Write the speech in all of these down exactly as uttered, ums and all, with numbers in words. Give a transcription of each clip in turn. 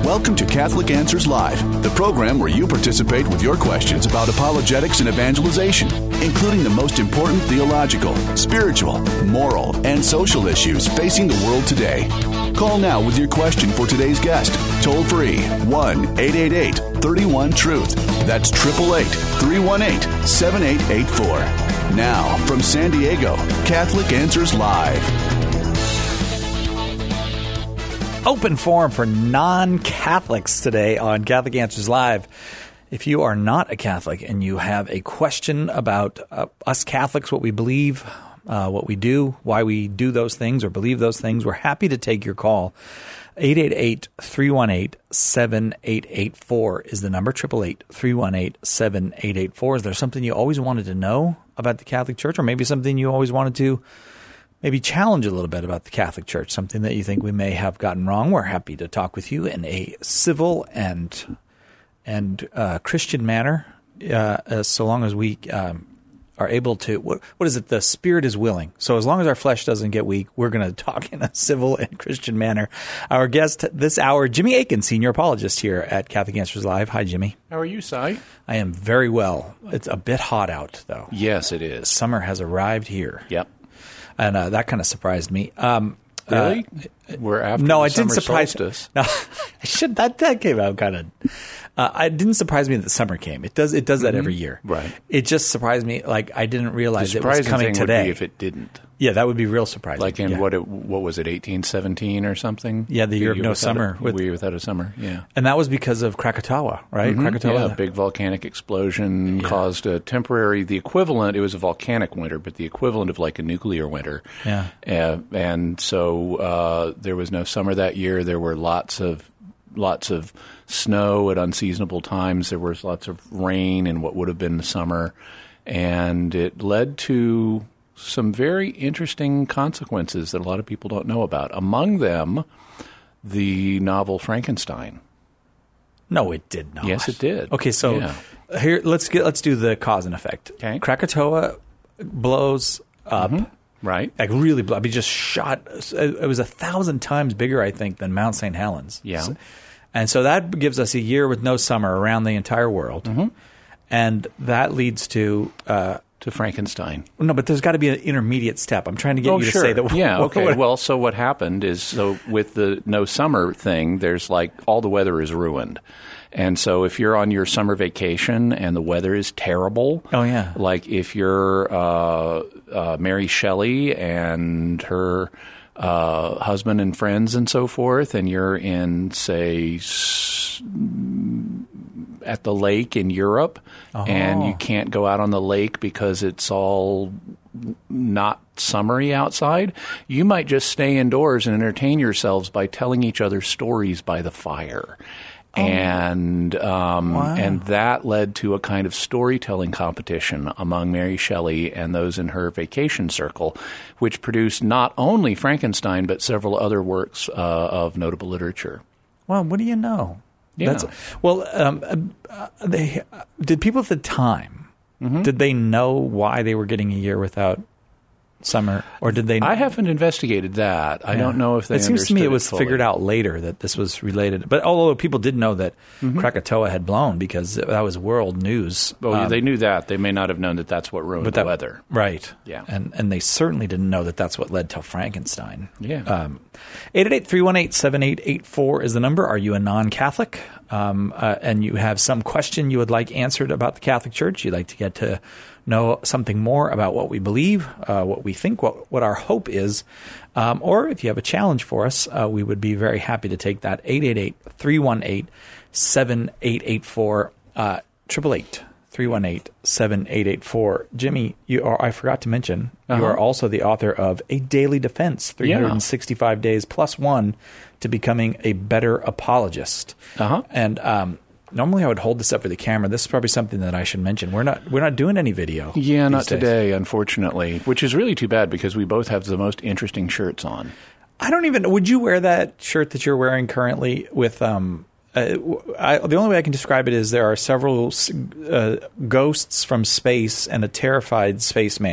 Welcome to Catholic Answers Live, the program where you participate with your questions about apologetics and evangelization, including the most important theological, spiritual, moral, and social issues facing the world today. Call now with your question for today's guest. Toll free, one eight eight eight, three one, truth. That's eight eight eight, three one eight, seven eight eight four. Now, from San Diego, Catholic Answers Live. Open forum for non-Catholics today on Catholic Answers Live. If you are not a Catholic and you have a question about uh, us Catholics, what we believe, uh, what we do, why we do those things or believe those things, we're happy to take your call. eight eight eight, three one eight, seven eight eight four is the number. eight eight eight, three one eight, seven eight eight four. Is there something you always wanted to know about the Catholic Church, or maybe something you always wanted to maybe challenge a little bit about the Catholic Church, something that you think we may have gotten wrong? We're happy to talk with you in a civil and and uh, Christian manner, uh, as so long as we um, are able to. What, what is it? The spirit is willing. So as long as our flesh doesn't get weak, we're going to talk in a civil and Christian manner. Our guest this hour, Jimmy Akin, senior apologist here at Catholic Answers Live. Hi, Jimmy. How are you, Si? I am very well. It's a bit hot out, though. Yes, it is. Summer has arrived here. Yep. And uh, that kind of surprised me. Um, really? Uh, We're after no, the it didn't summer surprise solstice. No, I should. That that came out kind of. Uh, it didn't surprise me that summer came. It does. It does that mm-hmm. every year. It It just surprised me. Like I didn't realize the it was coming thing today. Would be if it didn't. Yeah, that would be real surprising. Like in yeah. what? It, what was it? eighteen seventeen or something? Yeah, the year of no without summer. A, with, we without a summer. Yeah. And that was because of Krakatoa, right? Mm-hmm. Krakatoa. Yeah, a big volcanic explosion Yeah. caused a temporary. The equivalent. It was a volcanic winter, but the equivalent of like a nuclear winter. Yeah. Uh, and so uh, there was no summer that year. There were lots of lots of snow at unseasonable times. There was lots of rain in what would have been the summer, and it led to some very interesting consequences that a lot of people don't know about. Among them, the novel Frankenstein. No, it did not. Yes, it did. Okay, so Yeah. here let's get let's do the cause and effect. Okay. Krakatoa blows up. Right. Like really, blow- I mean, just shot. It was a thousand times bigger, I think, than Mount Saint Helens. Yeah. So- and so that gives us a year with no summer around the entire world, Mm-hmm. and that leads to. Uh, To Frankenstein. no, but there's got to be an intermediate step. I'm trying to get Oh, you to sure. say that. Yeah, what- okay. what- Well, so what happened is, so with the no summer thing, there's like all the weather is ruined. And so if you're on your summer vacation and the weather is terrible, Oh, yeah. like if you're uh, uh, Mary Shelley and her uh, husband and friends and so forth, and you're in, say, s- at the lake in Europe, and you can't go out on the lake because it's all not summery outside, you might just stay indoors and entertain yourselves by telling each other stories by the fire. And um, Wow. and that led to a kind of storytelling competition among Mary Shelley and those in her vacation circle, which produced not only Frankenstein but several other works uh, of notable literature. Well, what do you know? Yeah. well, um, uh, they uh, did people at the time. Mm-hmm. Did they know why they were getting a year without summer, or did they? I haven't investigated that. I Yeah. don't know if they It seems to me it understood was fully. figured out later that this was related. But although people did know that Mm-hmm. Krakatoa had blown because that was world news. Well, um, they knew that. They may not have known that that's what ruined but the that, weather. right? Yeah. and and they certainly didn't know that that's what led to Frankenstein. Yeah. Um, eight eight eight, three one eight, seven eight eight four is the number. Are you a non-Catholic? Um, uh, and you have some question you would like answered about the Catholic Church? You'd like to get to know something more about what we believe, uh, what we think, what what our hope is. Um, or if you have a challenge for us, uh, we would be very happy to take that. eight eight eight, three one eight, seven eight eight four, uh, eight eight eight, three one eight, seven eight eight four. Jimmy, you are, I forgot to mention, Uh-huh. you are also the author of A Daily Defense, three hundred sixty-five Days Plus One to Becoming a Better Apologist. Uh-huh. And um, normally I would hold this up for the camera. This is probably something that I should mention. We're not we're not doing any video. Yeah, these not days. today, unfortunately, which is really too bad because we both have the most interesting shirts on. I don't even. Would you wear that shirt that you're wearing currently with? Um, uh, I, the only way I can describe it is there are several uh, ghosts from space and a terrified spaceman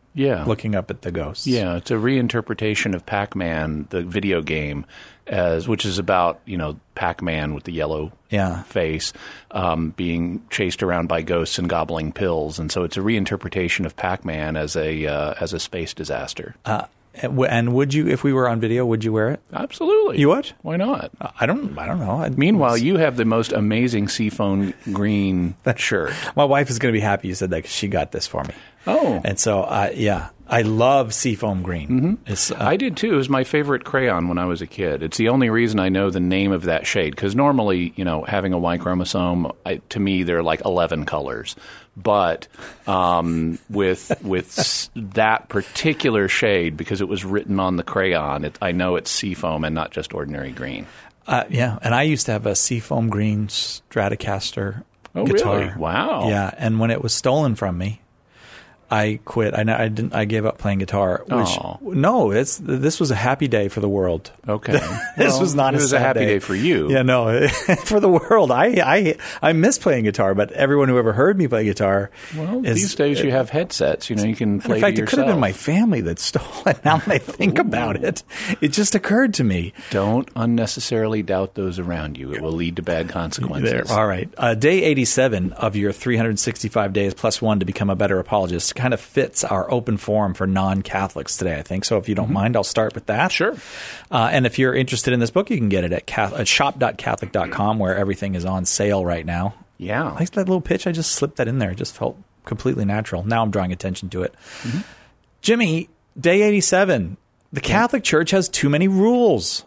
Yeah. looking up at the ghosts. Yeah, it's a reinterpretation of Pac-Man, the video game, as which is about, you know, Pac-Man with the yellow Yeah. face um, being chased around by ghosts and gobbling pills, and so it's a reinterpretation of Pac-Man as a uh, as a space disaster. Uh, and w- and would you, if we were on video, would you wear it? Absolutely. You would? Why not? I don't. I don't know. I'd- Meanwhile, you have the most amazing seafoam green shirt. my wife is going to be happy you said that because she got this for me. Oh. And so, uh, yeah, I love seafoam green. Mm-hmm. It's, uh, I did too. It was my favorite crayon when I was a kid. It's the only reason I know the name of that shade, because normally, you know, having a Y chromosome, I, to me, there are like eleven colors. But um, with with s- that particular shade, because it was written on the crayon, it, I know it's seafoam and not just ordinary green. Uh, yeah, and I used to have a seafoam green Stratocaster Oh, guitar. really? Wow. Yeah, and when it was stolen from me, I quit. I, I didn't. I gave up playing guitar. Which Oh. no, it's this was a happy day for the world. Okay. This Well, was not it a was sad a happy day. day for you. Yeah, no, for the world. I, I I miss playing guitar, but everyone who ever heard me play guitar, Well, is, these days you have headsets. You know, you can play in fact, to it could have been yourself. my family that stole it. Now that I think about it, it just occurred to me. Don't unnecessarily doubt those around you. It will lead to bad consequences. There. All right. Uh, day eighty-seven of your three hundred sixty-five days plus one to become a better apologist kind of fits our open forum for non-Catholics today, I think. So if you don't mind, I'll start with that. Sure. Uh, and if you're interested in this book, you can get it at, Catholic, at shop dot catholic dot com, where everything is on sale right now. Yeah. I like that little pitch. I just slipped that in there. It just felt completely natural. Now I'm drawing attention to it. Mm-hmm. Jimmy, day eighty-seven. The Catholic Church has too many rules.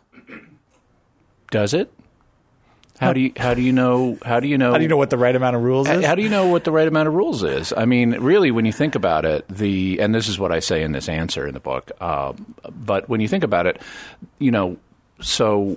Does it? How do you how do you know how do you know How do you know what the right amount of rules is? How do you know what the right amount of rules is? I mean, really, when you think about it, the and this is what I say in this answer in the book. Uh, but when you think about it, you know, so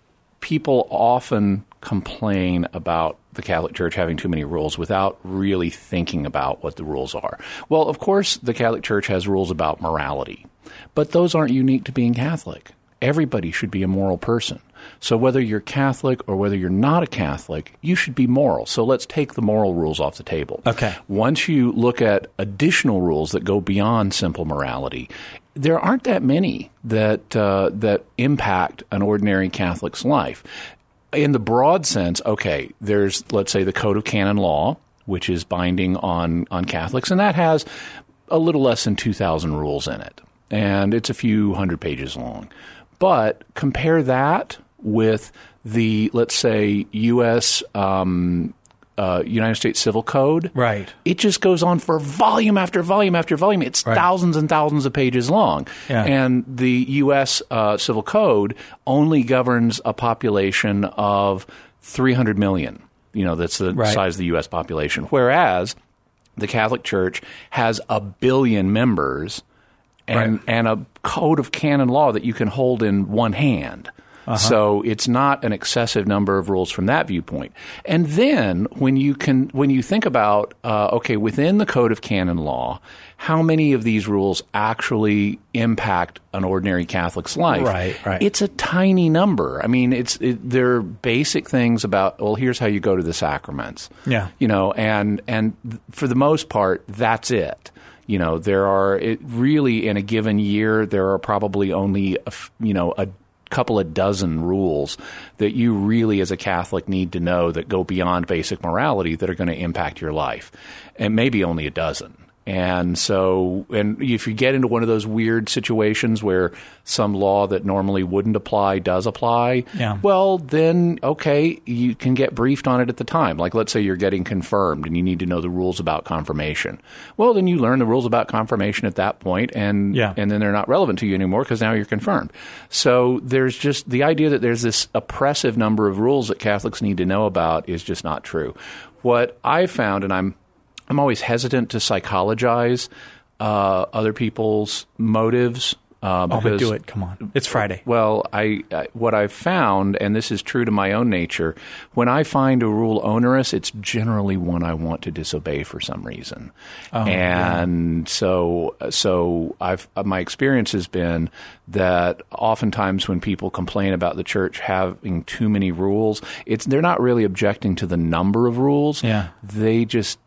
people often complain about the Catholic Church having too many rules without really thinking about what the rules are. Well, of course, the Catholic Church has rules about morality, but those aren't unique to being Catholic. Everybody should be a moral person. So whether you're Catholic or whether you're not a Catholic, you should be moral. So let's take the moral rules off the table. Okay. Once you look at additional rules that go beyond simple morality, there aren't that many that uh, that impact an ordinary Catholic's life. In the broad sense, okay, there's, let's say, the Code of Canon Law, which is binding on, on Catholics, and that has a little less than two thousand rules in it. And it's a few hundred pages long. But compare that with the, let's say, U S Um, uh, United States Civil Code. Right. It just goes on for volume after volume after volume. It's Right. thousands and thousands of pages long. Yeah. And the U S Uh, Civil Code only governs a population of three hundred million. You know, that's the Right. size of the U S population. Whereas the Catholic Church has a billion members and, Right. and a code of canon law that you can hold in one hand. Uh-huh. So it's not an excessive number of rules from that viewpoint. And then when you can, when you think about, uh, okay, within the code of canon law, how many of these rules actually impact an ordinary Catholic's life? Right, right. It's a tiny number. I mean, it's it, they're basic things about, well, here's how you go to the sacraments. Yeah. You know, and and for the most part, that's it. You know, there are it really in a given year, there are probably only a, f- you know a couple of dozen rules that you really as a Catholic need to know that go beyond basic morality that are going to impact your life, and maybe only a dozen. And so, and if you get into one of those weird situations where some law that normally wouldn't apply does apply, Yeah. well, then, okay, you can get briefed on it at the time. Like, let's say you're getting confirmed and you need to know the rules about confirmation. Well, then you learn the rules about confirmation at that point, and, Yeah. and then they're not relevant to you anymore because now you're confirmed. So there's just the idea that there's this oppressive number of rules that Catholics need to know about is just not true. What I found, and I'm I'm always hesitant to psychologize uh, other people's motives. Uh, Oh, because, but do it. Come on. It's Friday. Well, I, I what I've found, and this is true to my own nature, when I find a rule onerous, it's generally one I want to disobey for some reason. Oh, and so, so I've my experience has been that oftentimes when people complain about the church having too many rules, it's they're not really objecting to the number of rules. Yeah. They just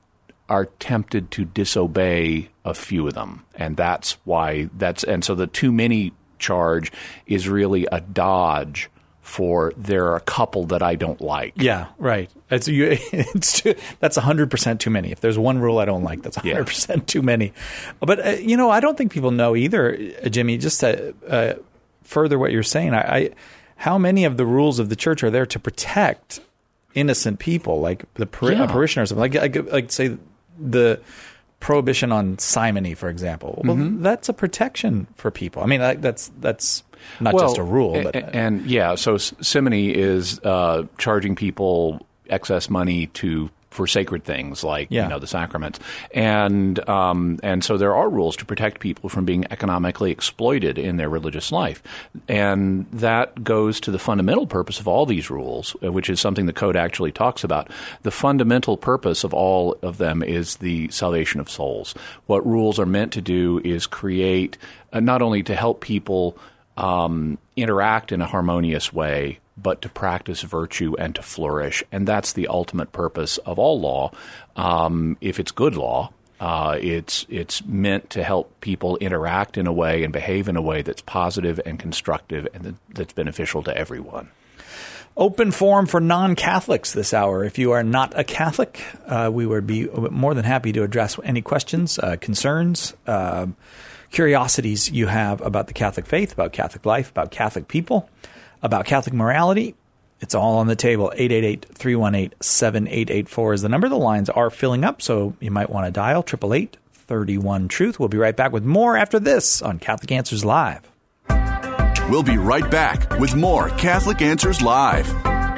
are tempted to disobey a few of them, and that's why that's and so the too many charge is really a dodge for there are a couple that I don't like. Yeah, right. It's, you, it's too, that's one hundred percent too many. If there's one rule I don't like, that's one hundred percent yeah. too many. But, uh, you know, I don't think people know either, Jimmy, just to uh, further what you're saying, I, I how many of the rules of the church are there to protect innocent people, like the par- yeah. parishioners? Like, like, like, say, the prohibition on simony, for example. Well, mm-hmm. that's a protection for people. I mean, that, that's that's not well, just a rule. But, and, and yeah, so simony is uh, charging people excess money to for sacred things like yeah. you know the sacraments, and um, and so there are rules to protect people from being economically exploited in their religious life, and that goes to the fundamental purpose of all these rules, which is something the Code actually talks about. The fundamental purpose of all of them is the salvation of souls. What rules are meant to do is create uh, not only to help people um, interact in a harmonious way, but to practice virtue and to flourish. And that's the ultimate purpose of all law. Um, if it's good law, uh, it's it's meant to help people interact in a way and behave in a way that's positive and constructive and that's beneficial to everyone. Open forum for non-Catholics this hour. If you are not a Catholic, uh, we would be more than happy to address any questions, uh, concerns, uh, curiosities you have about the Catholic faith, about Catholic life, about Catholic people, about Catholic morality. It's all on the table. eight eight eight, three one eight, seven eight eight four is the number. The lines are filling up, so you might want to dial eight eight eight, three one, truth. We'll be right back with more after this on Catholic Answers Live. We'll be right back with more Catholic Answers Live.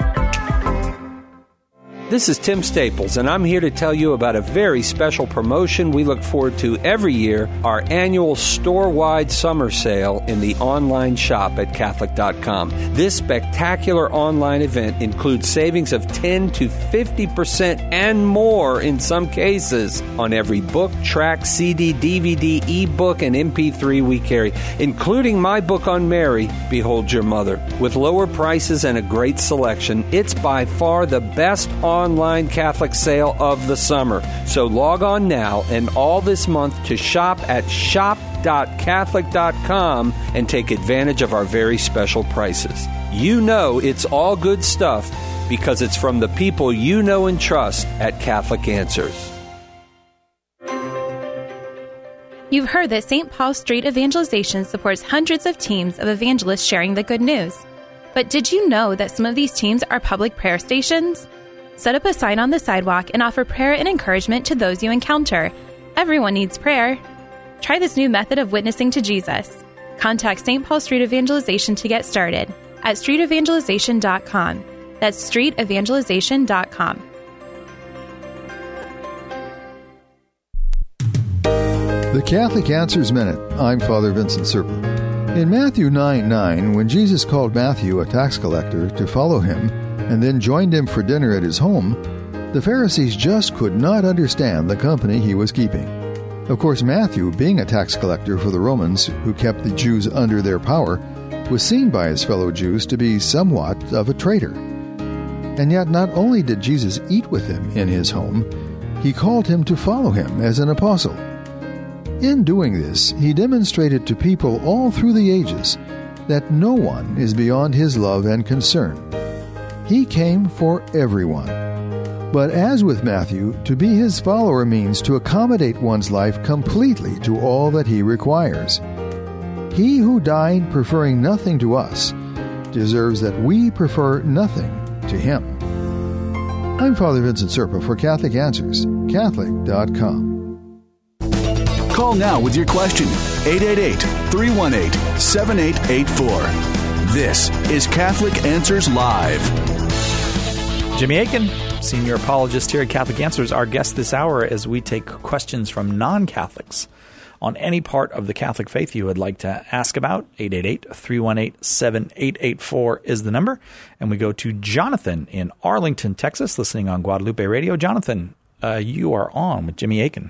This is Tim Staples, and I'm here to tell you about a very special promotion we look forward to every year, our annual store-wide summer sale in the online shop at Catholic dot com. This spectacular online event includes savings of ten to fifty percent and more in some cases on every book, track, C D, D V D, ebook, and M P three we carry, including my book on Mary, Behold Your Mother. With lower prices and a great selection, it's by far the best online online Catholic sale of the summer. So log on now and all this month to shop at shop dot catholic dot com and take advantage of our very special prices. You know it's all good stuff because it's from the people you know and trust at Catholic Answers. You've heard that Saint Paul Street Evangelization supports hundreds of teams of evangelists sharing the good news. But did you know that some of these teams are public prayer stations? Set up a sign on the sidewalk and offer prayer and encouragement to those you encounter. Everyone needs prayer. Try this new method of witnessing to Jesus. Contact Saint Paul Street Evangelization to get started at street evangelization dot com. That's street evangelization dot com. The Catholic Answers Minute. I'm Father Vincent Serpa. In Matthew nine nine, when Jesus called Matthew, a tax collector, to follow him, and then joined him for dinner at his home, the Pharisees just could not understand the company he was keeping. Of course, Matthew, being a tax collector for the Romans, who kept the Jews under their power, was seen by his fellow Jews to be somewhat of a traitor. And yet not only did Jesus eat with him in his home, he called him to follow him as an apostle. In doing this, he demonstrated to people all through the ages that no one is beyond his love and concern. He came for everyone. But as with Matthew, to be his follower means to accommodate one's life completely to all that he requires. He who died preferring nothing to us deserves that we prefer nothing to him. I'm Father Vincent Serpa for Catholic Answers, Catholic dot com. Call now with your question, eight eight eight, three one eight, seven eight eight four. This is Catholic Answers Live. Jimmy Akin, senior apologist here at Catholic Answers, our guest this hour as we take questions from non-Catholics on any part of the Catholic faith you would like to ask about. eight eight eight, three one eight, seven eight eight four is the number. And we go to Jonathan in Arlington, Texas, listening on Guadalupe Radio. Jonathan, uh, you are on with Jimmy Akin.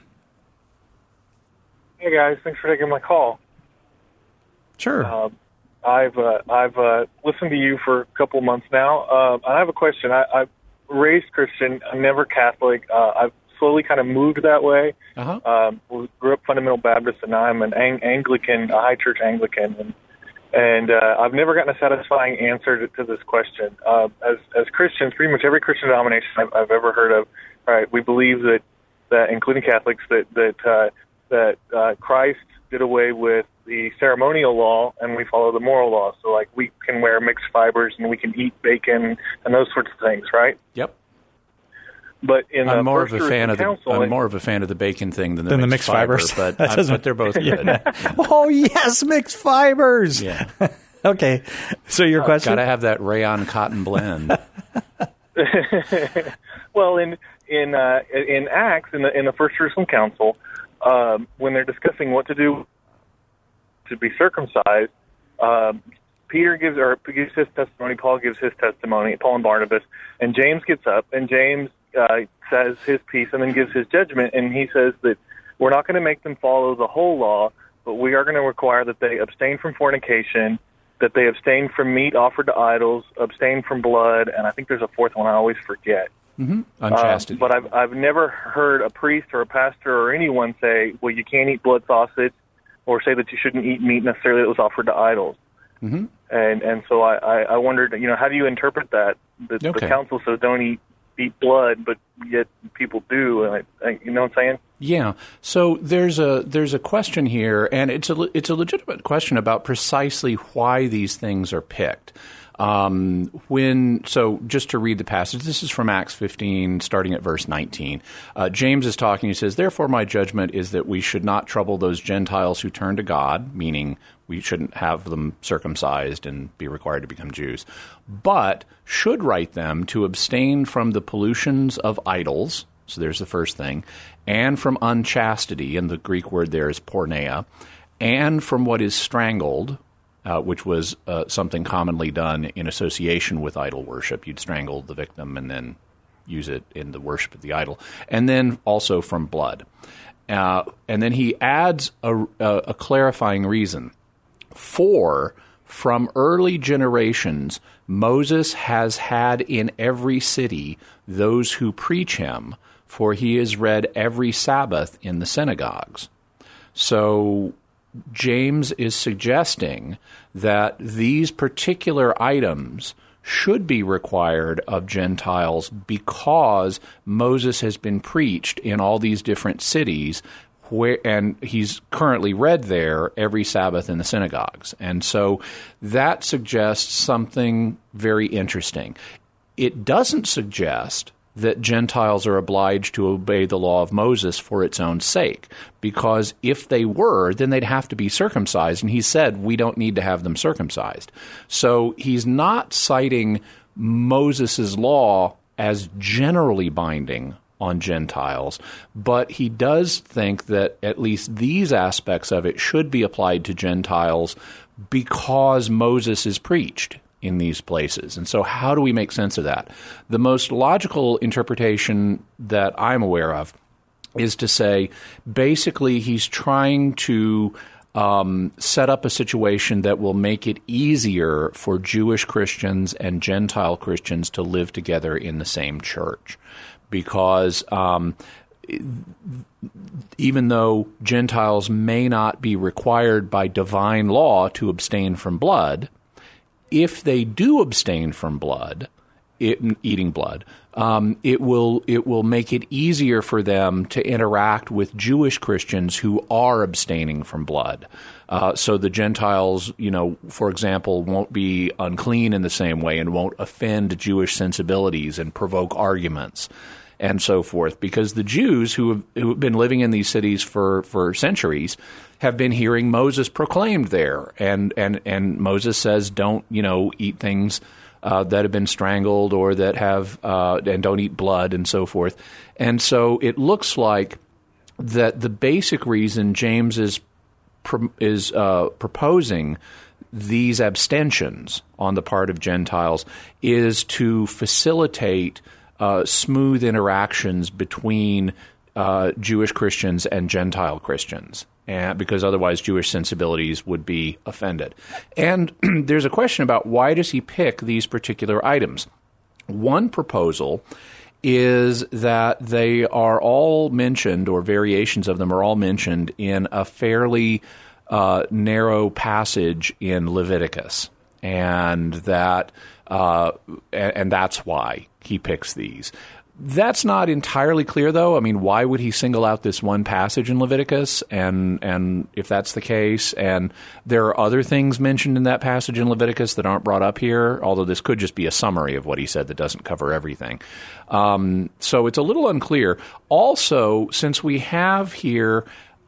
Hey, guys. Thanks for taking my call. Sure. Uh, I've uh, I've uh, listened to you for a couple months now. Uh, I have a question. I, I've raised Christian. I'm never Catholic. Uh, I've slowly kind of moved that way. Uh-huh. Um, we grew up fundamental Baptist, and now I'm an Ang- Anglican, a high church Anglican, and and uh, I've never gotten a satisfying answer to, to this question. Uh, as as Christians, pretty much every Christian denomination I've, I've ever heard of, all right, we believe that that, including Catholics, that that uh, that uh, Christ did away with the ceremonial law, and we follow the moral law. So, like, we can wear mixed fibers, and we can eat bacon, and those sorts of things, right? Yep. But in I'm the more First of a fan of the Council, I'm more of a fan of the bacon thing than the, Than the mixed, mixed fibers. fiber, but, That I, doesn't- but they're both good. Oh, yes, mixed fibers. Yeah, Okay. So your question? got to have that rayon cotton blend. well, in in uh, in Acts, in the in the First Jerusalem Council, um, when they're discussing what to do to be circumcised, um, Peter gives or gives his testimony. Paul gives his testimony. Paul and Barnabas, and James gets up, and James uh, says his piece, and then gives his judgment. And he says that we're not going to make them follow the whole law, but we are going to require that they abstain from fornication, that they abstain from meat offered to idols, abstain from blood, and I think there's a fourth one I always forget. Mm-hmm. Unchastity. Uh, but I've I've never heard a priest or a pastor or anyone say, well, you can't eat blood sausage, or say that you shouldn't eat meat necessarily that was offered to idols. Mm-hmm. And and so I, I, I wondered, you know, how do you interpret that? The, Okay. the council says don't eat eat blood, but yet people do. And I, I, you know what I'm saying? Yeah. So there's a there's a question here, and it's a le- it's a legitimate question about precisely why these things are picked. Um, when so just to read the passage, this is from Acts fifteen, starting at verse nineteen. Uh, James is talking. He says, "Therefore, my judgment is that we should not trouble those Gentiles who turn to God," meaning we shouldn't have them circumcised and be required to become Jews, but should write them to abstain from the pollutions of idols. So there's the first thing, and from unchastity, and the Greek word there is porneia, and from what is strangled. Uh, which was uh, something commonly done in association with idol worship. You'd strangle the victim and then use it in the worship of the idol. And then also from blood. Uh, and then he adds a, a, a clarifying reason. For from early generations, Moses has had in every city those who preach him, for he is read every Sabbath in the synagogues. So James is suggesting that these particular items should be required of Gentiles because Moses has been preached in all these different cities, where, and he's currently read there every Sabbath in the synagogues. And so that suggests something very interesting. It doesn't suggest that Gentiles are obliged to obey the law of Moses for its own sake, because if they were, then they'd have to be circumcised, and he said we don't need to have them circumcised. So he's not citing Moses' law as generally binding on Gentiles, but he does think that at least these aspects of it should be applied to Gentiles because Moses is preached in these places. And so how do we make sense of that? The most logical interpretation that I'm aware of is to say basically he's trying to um, set up a situation that will make it easier for Jewish Christians and Gentile Christians to live together in the same church. Because um, even though Gentiles may not be required by divine law to abstain from blood, if they do abstain from blood, it, eating blood, um, it will it will make it easier for them to interact with Jewish Christians who are abstaining from blood. Uh, so the Gentiles, you know, for example, won't be unclean in the same way and won't offend Jewish sensibilities and provoke arguments and so forth, because the Jews who have, who have been living in these cities for, for centuries have been hearing Moses proclaimed there, and and and Moses says, don't you know eat things uh, that have been strangled or that have uh, and don't eat blood and so forth, and so it looks like that the basic reason James is is uh, proposing these abstentions on the part of Gentiles is to facilitate Uh, smooth interactions between uh, Jewish Christians and Gentile Christians, and, because otherwise Jewish sensibilities would be offended. And there's a question about why does he pick these particular items. One proposal is that they are all mentioned, or variations of them are all mentioned, in a fairly uh, narrow passage in Leviticus. And that, uh, and, and that's why he picks these. That's not entirely clear, though. I mean, why would he single out this one passage in Leviticus? And and if that's the case, and there are other things mentioned in that passage in Leviticus that aren't brought up here, although this could just be a summary of what he said that doesn't cover everything. Um, so it's a little unclear. Also, since we have here,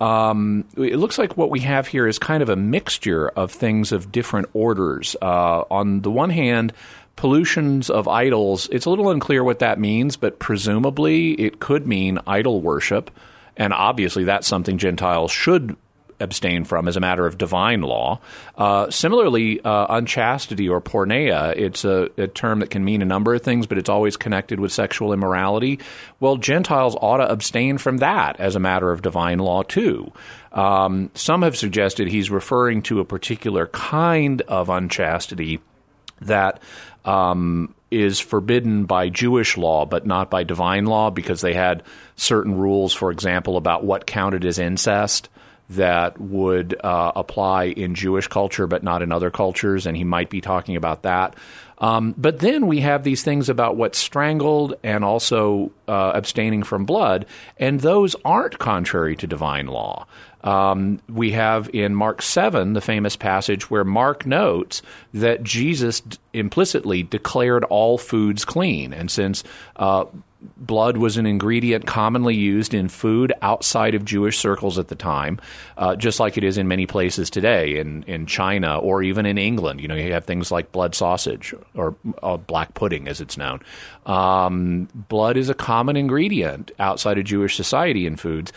um, it looks like what we have here is kind of a mixture of things of different orders. Uh, on the one hand, pollutions of idols, it's a little unclear what that means, but presumably it could mean idol worship, and obviously that's something Gentiles should abstain from as a matter of divine law. Uh, similarly, uh, unchastity or porneia, it's a, a term that can mean a number of things, but it's always connected with sexual immorality. Well, Gentiles ought to abstain from that as a matter of divine law too. Um, some have suggested he's referring to a particular kind of unchastity that um, is forbidden by Jewish law, but not by divine law, because they had certain rules, for example, about what counted as incest that would uh, apply in Jewish culture, but not in other cultures, and he might be talking about that. Um, but then we have these things about what's strangled and also uh, abstaining from blood, and those aren't contrary to divine law. Um, we have in Mark seven the famous passage where Mark notes that Jesus d- implicitly declared all foods clean. And since uh, blood was an ingredient commonly used in food outside of Jewish circles at the time, uh, just like it is in many places today, in, in China or even in England. You know, you have things like blood sausage or uh, black pudding, as it's known. Um, blood is a common ingredient outside of Jewish society in foods.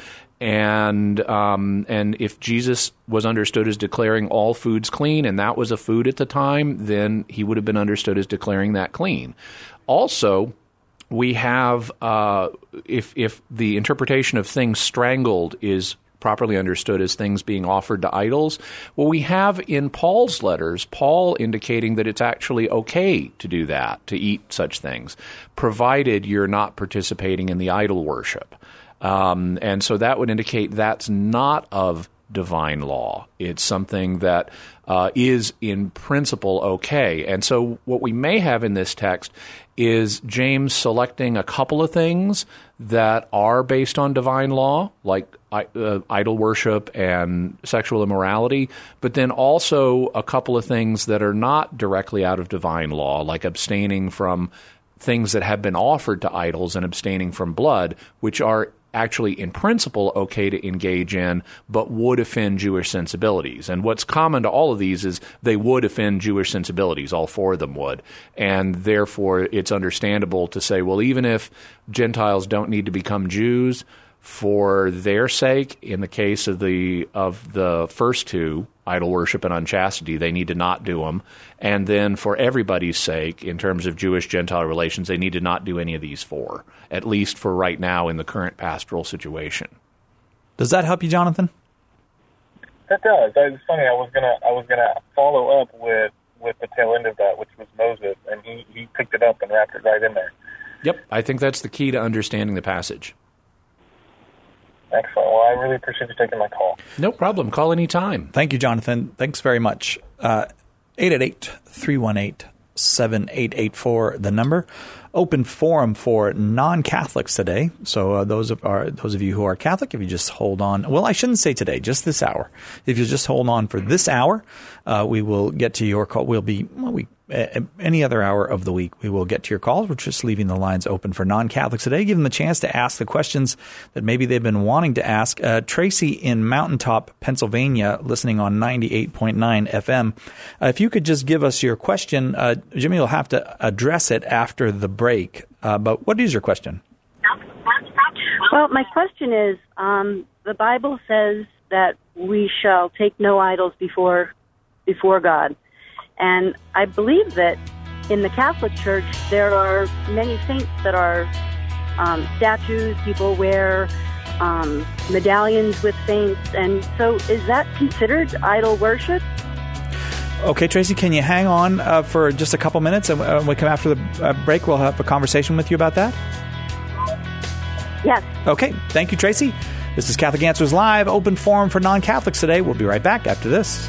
And um, and if Jesus was understood as declaring all foods clean, and that was a food at the time, then he would have been understood as declaring that clean. Also, we have, uh, if if the interpretation of things strangled is properly understood as things being offered to idols, well, we have in Paul's letters, Paul indicating that it's actually okay to do that, to eat such things, provided you're not participating in the idol worship. Um, and so that would indicate that's not of divine law. It's something that uh, is in principle okay. And so what we may have in this text is James selecting a couple of things that are based on divine law, like uh, idol worship and sexual immorality, but then also a couple of things that are not directly out of divine law, like abstaining from things that have been offered to idols and abstaining from blood, which are actually in principle okay to engage in, but would offend Jewish sensibilities. And what's common to all of these is they would offend Jewish sensibilities. All four of them would. And therefore, it's understandable to say, well, even if Gentiles don't need to become Jews, for their sake, in the case of the of the first two, idol worship and unchastity, they need to not do them. And then for everybody's sake, in terms of Jewish-Gentile relations, they need to not do any of these four, at least for right now in the current pastoral situation. Does that help you, Jonathan? That does. It's funny. I was gonna I was gonna follow up with, with the tail end of that, which was Moses, and he, he picked it up and wrapped it right in there. Yep, I think that's the key to understanding the passage. Excellent. Well, I really appreciate you taking my call. No problem. Call anytime. Thank you, Jonathan. Thanks very much. Uh, eight eight eight, three one eight, seven eight eight four, the number. Open forum for non-Catholics today. So uh, those of our, those of you who are Catholic, if you just hold on. Well, I shouldn't say today, just this hour. If you just hold on for this hour, uh, we will get to your call. We'll be, well, we, uh, any other hour of the week, we will get to your calls. We're just leaving the lines open for non-Catholics today. Give them the chance to ask the questions that maybe they've been wanting to ask. Uh, Tracy in Mountaintop, Pennsylvania, listening on ninety-eight point nine F M. Uh, if you could just give us your question, uh, Jimmy will have to address it after the break. Uh, but what is your question? Well, my question is, um, the Bible says that we shall take no idols before before God. And I believe that in the Catholic Church there are many saints that are um, statues. People wear um, medallions with saints. And so is that considered idol worship? Okay, Tracy, can you hang on uh, for just a couple minutes, and uh, when we come after the uh, break, we'll have a conversation with you about that? Yes. Okay. Thank you, Tracy. This is Catholic Answers Live, open forum for non-Catholics today. We'll be right back after this.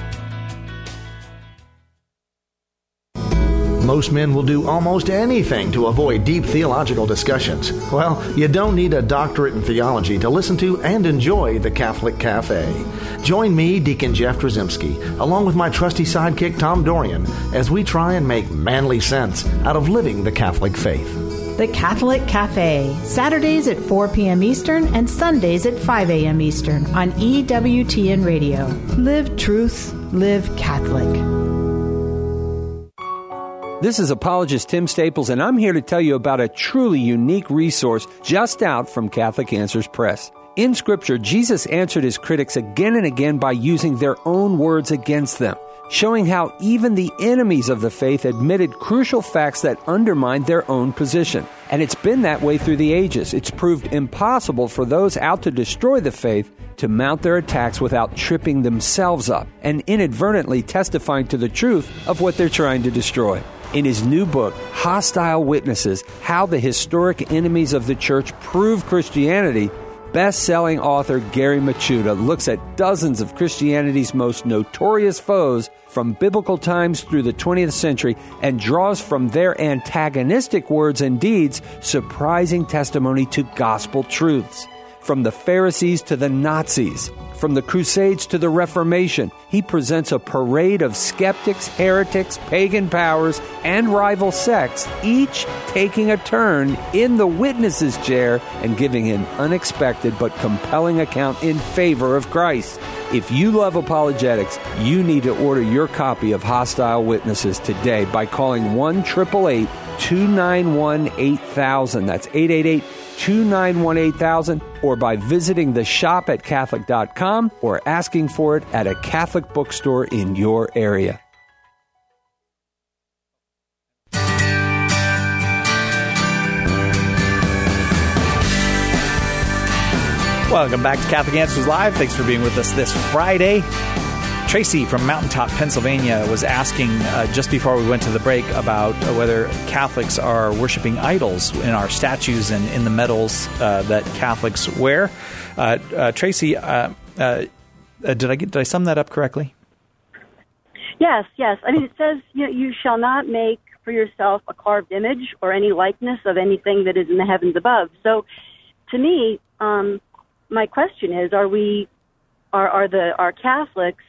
Most men will do almost anything to avoid deep theological discussions. Well, you don't need a doctorate in theology to listen to and enjoy the Catholic Cafe. Join me, Deacon Jeff Drzymski, along with my trusty sidekick Tom Dorian, as we try and make manly sense out of living the Catholic faith. The Catholic Cafe, Saturdays at four p.m. Eastern and Sundays at five a.m. Eastern on E W T N Radio. Live truth, live Catholic. This is apologist Tim Staples, and I'm here to tell you about a truly unique resource just out from Catholic Answers Press. In Scripture, Jesus answered his critics again and again by using their own words against them, showing how even the enemies of the faith admitted crucial facts that undermined their own position. And it's been that way through the ages. It's proved impossible for those out to destroy the faith to mount their attacks without tripping themselves up and inadvertently testifying to the truth of what they're trying to destroy. In his new book, Hostile Witnesses, How the Historic Enemies of the Church Prove Christianity, best-selling author Gary Machuda looks at dozens of Christianity's most notorious foes from biblical times through the twentieth century and draws from their antagonistic words and deeds surprising testimony to gospel truths. From the Pharisees to the Nazis, from the Crusades to the Reformation, he presents a parade of skeptics, heretics, pagan powers, and rival sects, each taking a turn in the witness's chair and giving an unexpected but compelling account in favor of Christ. If you love apologetics, you need to order your copy of Hostile Witnesses today by calling one eight eight eight, two nine one, eight thousand. That's eight eight eight, two nine one, eight thousand, or by visiting the shop at Catholic dot com or asking for it at a Catholic bookstore in your area. Welcome back to Catholic Answers Live. Thanks for being with us this Friday. Tracy from Mountaintop, Pennsylvania was asking uh, just before we went to the break about uh, whether Catholics are worshiping idols in our statues and in the medals uh, that Catholics wear. Uh, uh, Tracy, uh, uh, did I get, did I sum that up correctly? Yes, yes. I mean, it says you know, you shall not make for yourself a carved image or any likeness of anything that is in the heavens above. So, to me, um, my question is: Are we, are are the are Catholics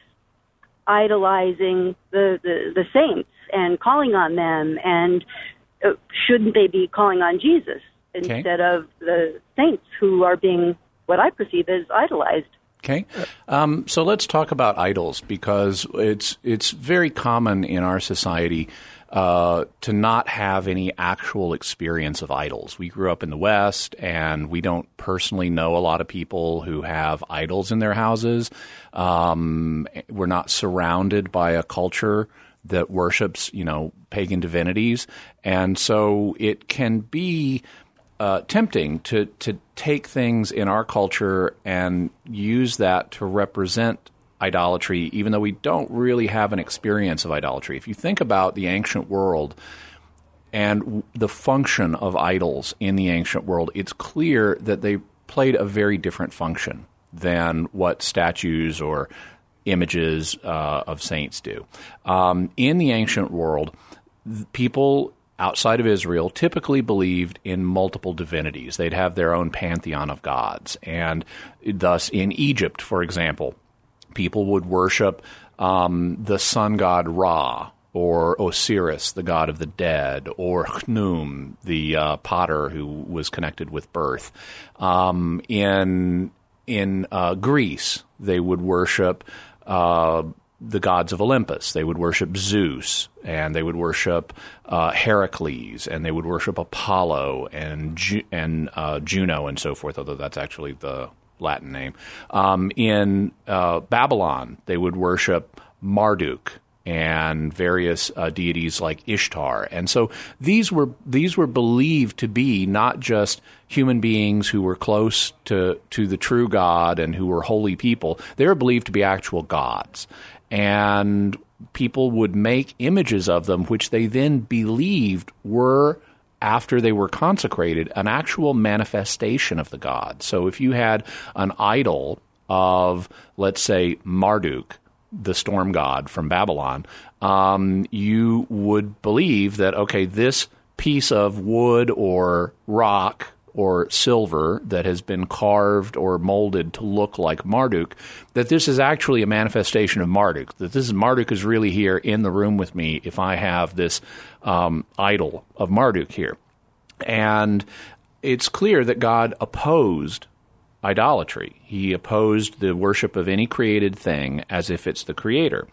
idolizing the, the, the saints and calling on them, and uh, shouldn't they be calling on Jesus instead okay. of the saints who are being what I perceive as idolized? Okay, um, so let's talk about idols, because it's it's very common in our society uh, to not have any actual experience of idols. We grew up in the West, and we don't personally know a lot of people who have idols in their houses. Um, we're not surrounded by a culture that worships, you know, pagan divinities, and so it can be uh, tempting to to take things in our culture and use that to represent idolatry, even though we don't really have an experience of idolatry. If you think about the ancient world and the function of idols in the ancient world, it's clear that they played a very different function than what statues or images uh, of saints do. Um, in the ancient world, people outside of Israel typically believed in multiple divinities. They'd have their own pantheon of gods. And thus, in Egypt, for example, people would worship um, the sun god Ra, or Osiris, the god of the dead, or Khnum, the uh, potter who was connected with birth. Um, in in uh, Greece, they would worship uh, the gods of Olympus. They would worship Zeus, and they would worship uh, Heracles, and they would worship Apollo and Ju- and uh, Juno and so forth, although that's actually the Latin name. Um, in uh, Babylon, they would worship Marduk and various uh, deities like Ishtar. And so these were these were believed to be not just human beings who were close to, to the true God and who were holy people. They were believed to be actual gods. And people would make images of them, which they then believed were after they were consecrated, an actual manifestation of the god. So if you had an idol of, let's say, Marduk, the storm god from Babylon, um, you would believe that, okay, this piece of wood or rock or silver that has been carved or molded to look like Marduk, that this is actually a manifestation of Marduk, that this is Marduk is really here in the room with me if I have this um, idol of Marduk here. And it's clear that God opposed idolatry. He opposed the worship of any created thing as if it's the creator.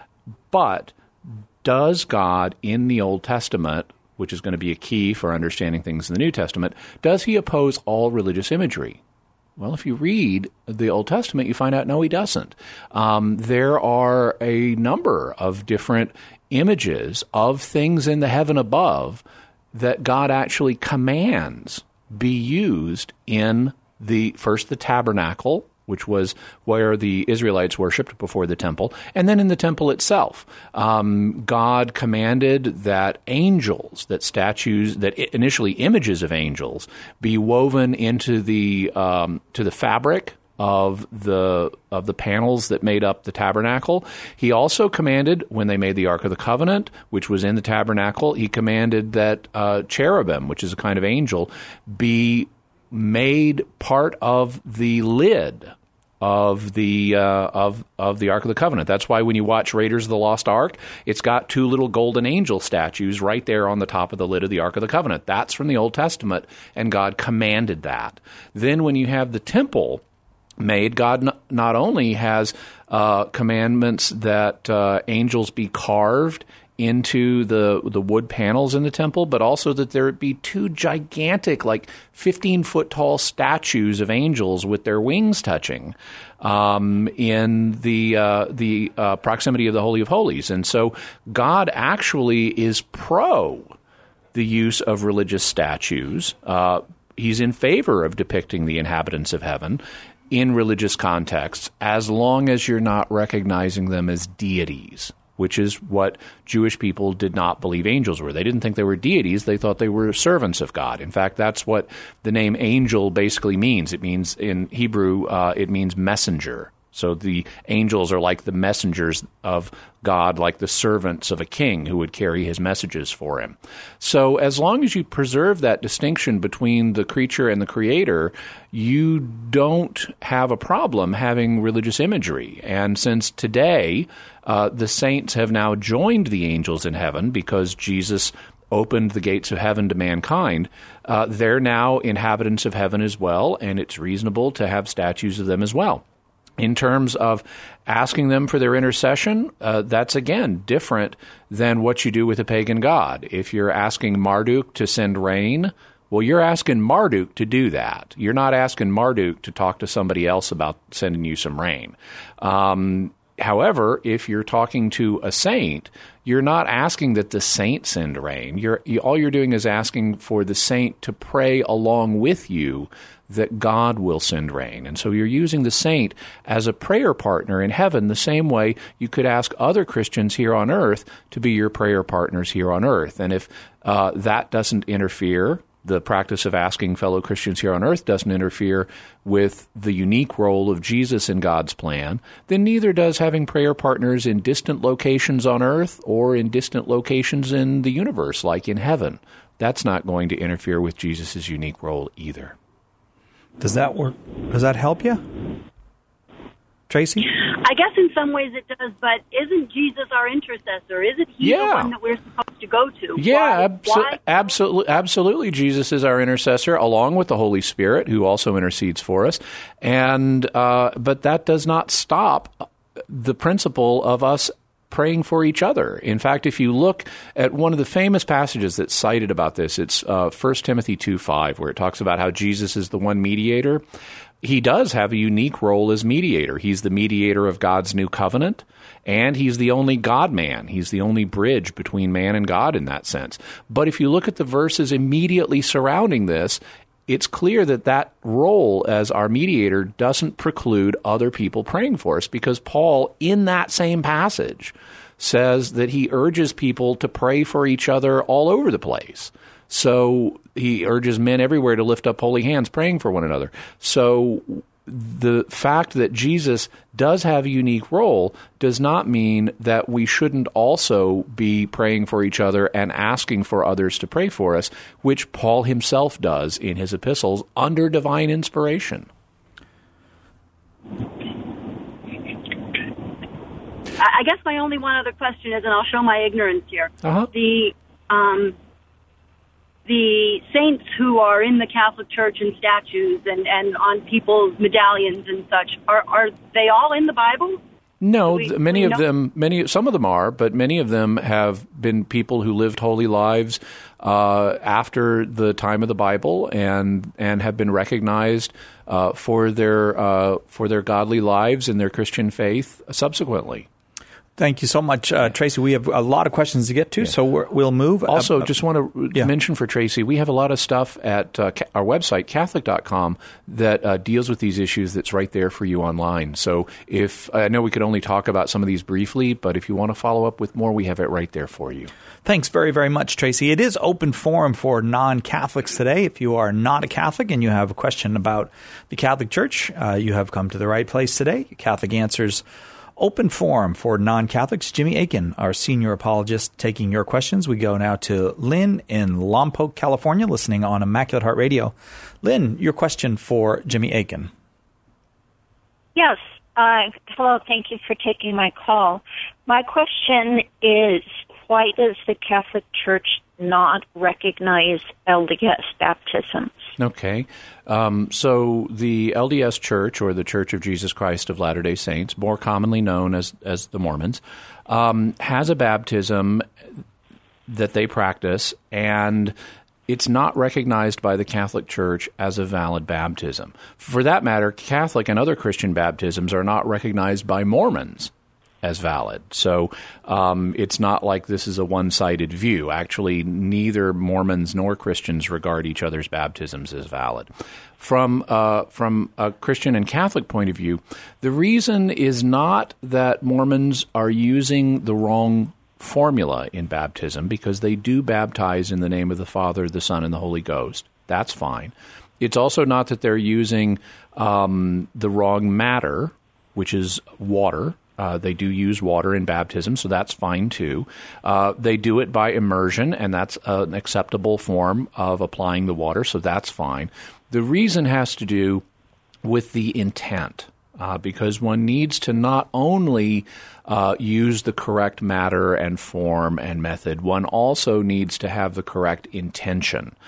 But does God in the Old Testament, which is going to be a key for understanding things in the New Testament, does he oppose all religious imagery? Well, if you read the Old Testament, you find out no, he doesn't. Um, there are a number of different images of things in the heaven above that God actually commands be used in the first the tabernacle, which was where the Israelites worshipped before the temple, and then in the temple itself. Um, God commanded that angels, that statues, that initially images of angels, be woven into the um, to the fabric of the of the panels that made up the tabernacle. He also commanded, when they made the Ark of the Covenant, which was in the tabernacle, he commanded that uh, cherubim, which is a kind of angel, be made part of the lid of the uh, of of the Ark of the Covenant. That's why when you watch Raiders of the Lost Ark, it's got two little golden angel statues right there on the top of the lid of the Ark of the Covenant. That's from the Old Testament, and God commanded that. Then when you have the temple made, God n- not only has uh, commandments that uh, angels be carved into the the wood panels in the temple, but also that there be two gigantic, like fifteen-foot tall statues of angels with their wings touching um, in the uh, the uh, proximity of the Holy of Holies. And so God actually is pro the use of religious statues. Uh, he's in favor of depicting the inhabitants of heaven in religious contexts, as long as you're not recognizing them as deities, which is what Jewish people did not believe angels were. They didn't think they were deities. They thought they were servants of God. In fact, that's what the name angel basically means. It means, in Hebrew, uh, it means messenger. So the angels are like the messengers of God, like the servants of a king who would carry his messages for him. So as long as you preserve that distinction between the creature and the creator, you don't have a problem having religious imagery. And since today uh, the saints have now joined the angels in heaven because Jesus opened the gates of heaven to mankind, uh, they're now inhabitants of heaven as well, and it's reasonable to have statues of them as well. In terms of asking them for their intercession, uh, that's, again, different than what you do with a pagan god. If you're asking Marduk to send rain, well, you're asking Marduk to do that. You're not asking Marduk to talk to somebody else about sending you some rain. Um, however, if you're talking to a saint, you're not asking that the saint send rain. You're, you, all you're doing is asking for the saint to pray along with you that God will send rain. And so you're using the saint as a prayer partner in heaven, the same way you could ask other Christians here on earth to be your prayer partners here on earth. And if uh, that doesn't interfere, the practice of asking fellow Christians here on earth doesn't interfere with the unique role of Jesus in God's plan, then neither does having prayer partners in distant locations on earth or in distant locations in the universe, like in heaven. That's not going to interfere with Jesus' unique role either. Does that work? Does that help you, Tracy? I guess in some ways it does, but isn't Jesus our intercessor? Isn't he yeah. the one that we're supposed to go to? Yeah, why, abso- why? absolutely. Absolutely. Jesus is our intercessor, along with the Holy Spirit, who also intercedes for us. And uh, but that does not stop the principle of us praying for each other. In fact, if you look at one of the famous passages that's cited about this, it's uh, First Timothy two five, where it talks about how Jesus is the one mediator. He does have a unique role as mediator. He's the mediator of God's new covenant, and he's the only God-man. He's the only bridge between man and God in that sense. But if you look at the verses immediately surrounding this, it's clear that that role as our mediator doesn't preclude other people praying for us, because Paul, in that same passage, says that he urges people to pray for each other all over the place. So he urges men everywhere to lift up holy hands, praying for one another. So the fact that Jesus does have a unique role does not mean that we shouldn't also be praying for each other and asking for others to pray for us, which Paul himself does in his epistles under divine inspiration. I guess my only one other question is, and I'll show my ignorance here, uh-huh. the um, the saints who are in the Catholic Church and statues and, and on people's medallions and such, are are they all in the Bible? No, we, many of know? them, many some of them are, but many of them have been people who lived holy lives uh, after the time of the Bible and and have been recognized uh, for their uh, for their godly lives and their Christian faith subsequently. Thank you so much, uh, Tracy. We have a lot of questions to get to, yeah. so we're, we'll move. Also, uh, just want to yeah. mention for Tracy, we have a lot of stuff at uh, our website, Catholic dot com, that uh, deals with these issues that's right there for you online. So if I know we could only talk about some of these briefly, but if you want to follow up with more, we have it right there for you. Thanks very, very much, Tracy. It is open forum for non-Catholics today. If you are not a Catholic and you have a question about the Catholic Church, uh, you have come to the right place today. Catholic Answers Open forum for non-Catholics. Jimmy Akin, our senior apologist, taking your questions. We go now to Lynn in Lompoc, California, listening on Immaculate Heart Radio. Lynn, your question for Jimmy Akin. Yes. Uh, hello. Thank you for taking my call. My question is, why does the Catholic Church not recognize L D S baptisms? Okay. Um, so the L D S Church, or the Church of Jesus Christ of Latter-day Saints, more commonly known as, as the Mormons, um, has a baptism that they practice, and it's not recognized by the Catholic Church as a valid baptism. For that matter, Catholic and other Christian baptisms are not recognized by Mormons as valid. So um, it's not like this is a one-sided view. Actually, neither Mormons nor Christians regard each other's baptisms as valid. From uh, from a Christian and Catholic point of view, the reason is not that Mormons are using the wrong formula in baptism, because they do baptize in the name of the Father, the Son, and the Holy Ghost. That's fine. It's also not that they're using um, the wrong matter, which is water. Uh, they do use water in baptism, so that's fine too. Uh, they do it by immersion, and that's an acceptable form of applying the water, so that's fine. The reason has to do with the intent, uh, because one needs to not only uh, use the correct matter and form and method, one also needs to have the correct intention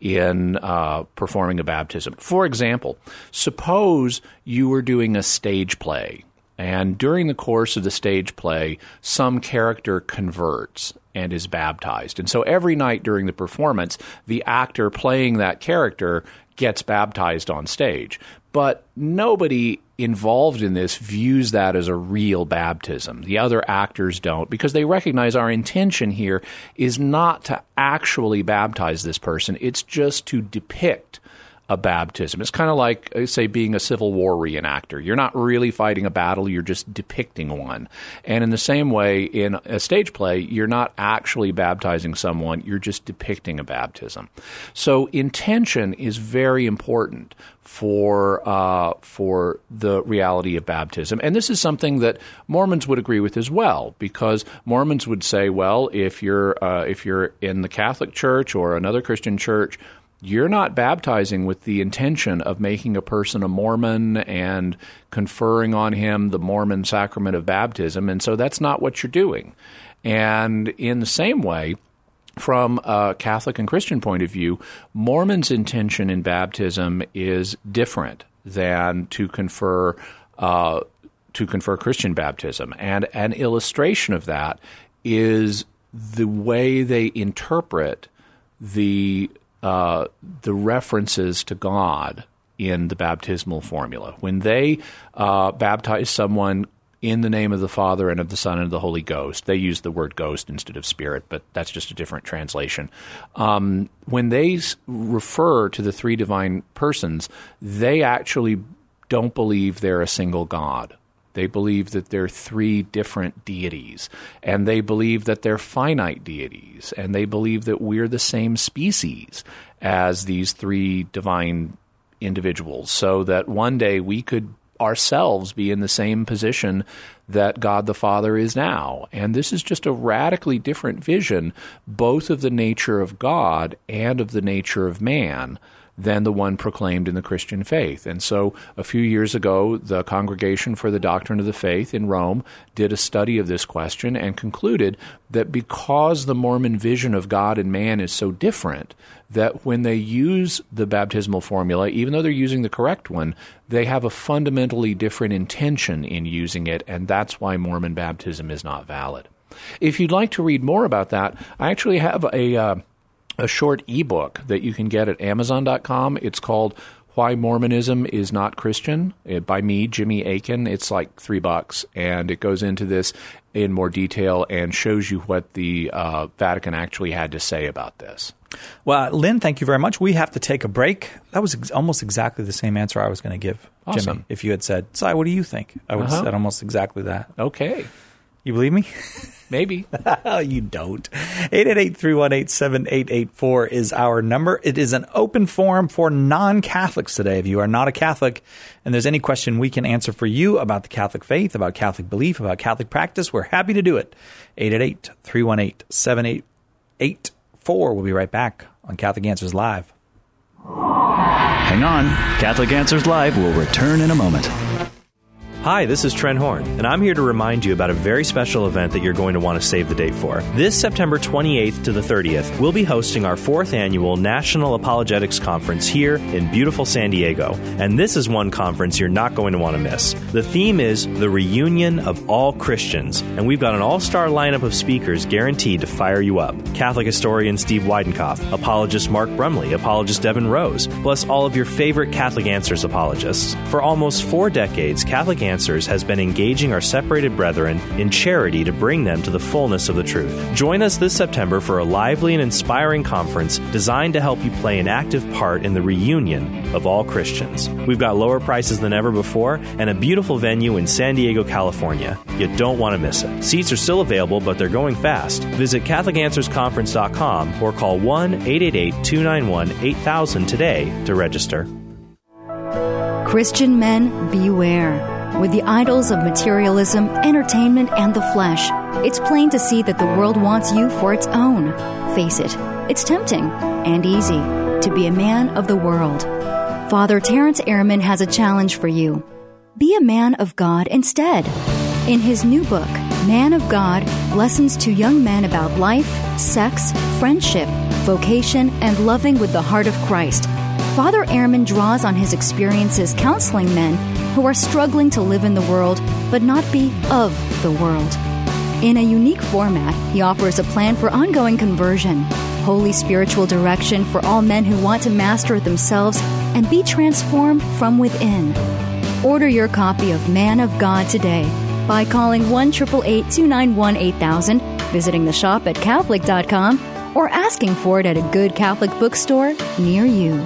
in uh, performing a baptism. For example, suppose you were doing a stage play, and during the course of the stage play, some character converts and is baptized. And so every night during the performance, the actor playing that character gets baptized on stage. But nobody involved in this views that as a real baptism. The other actors don't, because they recognize our intention here is not to actually baptize this person. It's just to depict a baptism. It's kind of like, say, being a Civil War reenactor. You're not really fighting a battle, you're just depicting one. And in the same way, in a stage play, you're not actually baptizing someone, you're just depicting a baptism. So intention is very important for uh, for the reality of baptism. And this is something that Mormons would agree with as well, because Mormons would say, well, if you're uh, if you're in the Catholic Church or another Christian church, you're not baptizing with the intention of making a person a Mormon and conferring on him the Mormon sacrament of baptism, and so that's not what you're doing. And in the same way, from a Catholic and Christian point of view, Mormons' intention in baptism is different than to confer uh, to confer Christian baptism. And an illustration of that is the way they interpret the Uh, the references to God in the baptismal formula. When they uh, baptize someone in the name of the Father and of the Son and of the Holy Ghost, they use the word ghost instead of spirit, but that's just a different translation. Um, when they s- refer to the three divine persons, they actually don't believe they're a single God. They believe that they're three different deities, and they believe that they're finite deities, and they believe that we're the same species as these three divine individuals, so that one day we could ourselves be in the same position that God the Father is now. And this is just a radically different vision, both of the nature of God and of the nature of man, than the one proclaimed in the Christian faith. And so a few years ago, the Congregation for the Doctrine of the Faith in Rome did a study of this question and concluded that because the Mormon vision of God and man is so different, that when they use the baptismal formula, even though they're using the correct one, they have a fundamentally different intention in using it, and that's why Mormon baptism is not valid. If you'd like to read more about that, I actually have a... Uh, a short ebook that you can get at amazon dot com. It's called Why Mormonism is Not Christian, by me, Jimmy Akin. It's like three bucks, and it goes into this in more detail and shows you what the uh, Vatican actually had to say about this. Well, Lynn, thank you very much. We have to take a break. That was ex- almost exactly the same answer I was going to give, Awesome. Jimmy. If you had said, Si, what do you think? I would have Uh-huh. said almost exactly that. Okay. You believe me? Maybe. You don't. eight eight eight, three one eight, seven eight eight four is our number. It is an open forum for non-Catholics today. If you are not a Catholic and there's any question we can answer for you about the Catholic faith, about Catholic belief, about Catholic practice, we're happy to do it. eight eight eight, three one eight, seven eight eight four. We'll be right back on Catholic Answers Live. Hang on. Catholic Answers Live will return in a moment. Hi, this is Trent Horn, and I'm here to remind you about a very special event that you're going to want to save the date for. This September twenty-eighth to the thirtieth, we'll be hosting our fourth annual National Apologetics Conference here in beautiful San Diego. And this is one conference you're not going to want to miss. The theme is the reunion of all Christians, and we've got an all-star lineup of speakers guaranteed to fire you up. Catholic historian Steve Weidenkopf, apologist Mark Brumley, apologist Devin Rose, plus all of your favorite Catholic Answers apologists. For almost four decades, Catholic Answers has been engaging our separated brethren in charity to bring them to the fullness of the truth. Join us this September for a lively and inspiring conference designed to help you play an active part in the reunion of all Christians. We've got lower prices than ever before and a beautiful venue in San Diego, California. You don't want to miss it. Seats are still available, but they're going fast. Visit Catholic Answers Conference dot com or call one eight eight eight, two nine one, eight thousand today to register. Christian men, beware. With the idols of materialism, entertainment, and the flesh, it's plain to see that the world wants you for its own. Face it, it's tempting and easy to be a man of the world. Father Terrence Ehrman has a challenge for you. Be a man of God instead. In his new book, Man of God, Lessons to Young Men About Life, Sex, Friendship, Vocation, and Loving with the Heart of Christ, Father Ehrman draws on his experiences counseling men who are struggling to live in the world but not be of the world. In a unique format, he offers a plan for ongoing conversion, holy spiritual direction for all men who want to master themselves and be transformed from within. Order your copy of Man of God today by calling one eight eight eight, two nine one, eight thousand, visiting the shop at Catholic dot com, or asking for it at a good Catholic bookstore near you.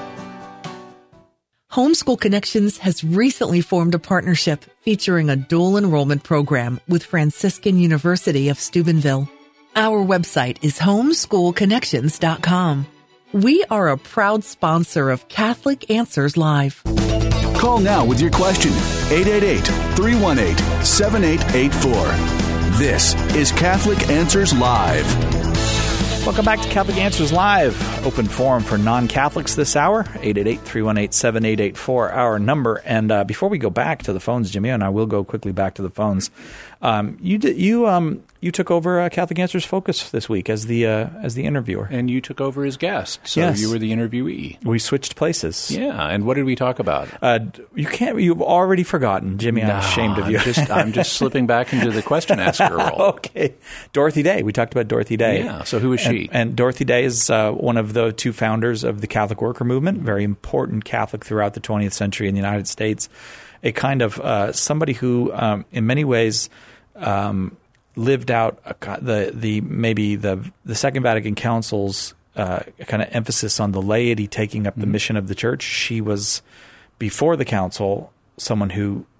Homeschool Connections has recently formed a partnership featuring a dual enrollment program with Franciscan University of Steubenville. Our website is homeschool connections dot com. We are a proud sponsor of Catholic Answers Live. Call now with your question. eight eight eight, three one eight, seven eight eight four. This is Catholic Answers Live. Welcome back to Catholic Answers Live. Open forum for non-Catholics this hour. eight eight eight, three one eight, seven eight eight four, our number. And uh, before we go back to the phones, Jimmy, and I will go quickly back to the phones. Um, you did, you um you took over uh, Catholic Answers Focus this week as the uh, as the interviewer, and you took over as guest. So yes. You were the interviewee. We switched places. Yeah, and what did we talk about? Uh, you can't. You've already forgotten, Jimmy. I'm no, ashamed of you. I'm just, I'm just slipping back into the question asker role. Okay, Dorothy Day. We talked about Dorothy Day. Yeah. So who is she? And, and Dorothy Day is uh, one of the two founders of the Catholic Worker Movement. Very important Catholic throughout the twentieth century in the United States. A kind of uh, somebody who, um, in many ways. Um, lived out a, the the maybe the the Second Vatican Council's uh, kind of emphasis on the laity taking up the mm-hmm. mission of the Church. She was before the Council someone who